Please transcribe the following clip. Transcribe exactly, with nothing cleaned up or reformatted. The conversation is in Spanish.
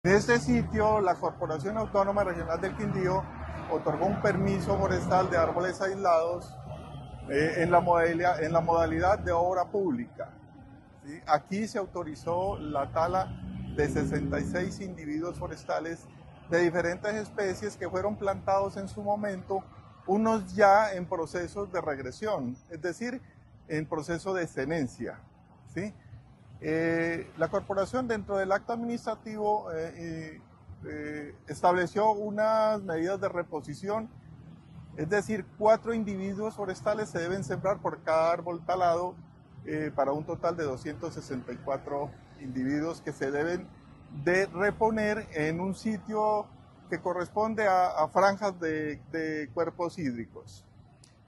En este sitio, la Corporación Autónoma Regional del Quindío otorgó un permiso forestal de árboles aislados eh, en, la modalidad, en la modalidad de obra pública. ¿Sí? Aquí se autorizó la tala de sesenta y seis individuos forestales de diferentes especies que fueron plantados en su momento, unos ya en procesos de regresión, es decir, en proceso de excedencia. ¿Sí? Eh, la corporación dentro del acto administrativo eh, eh, estableció unas medidas de reposición, es decir, cuatro individuos forestales se deben sembrar por cada árbol talado eh, para un total de doscientos sesenta y cuatro individuos que se deben de reponer en un sitio que corresponde a, a franjas de, de cuerpos hídricos.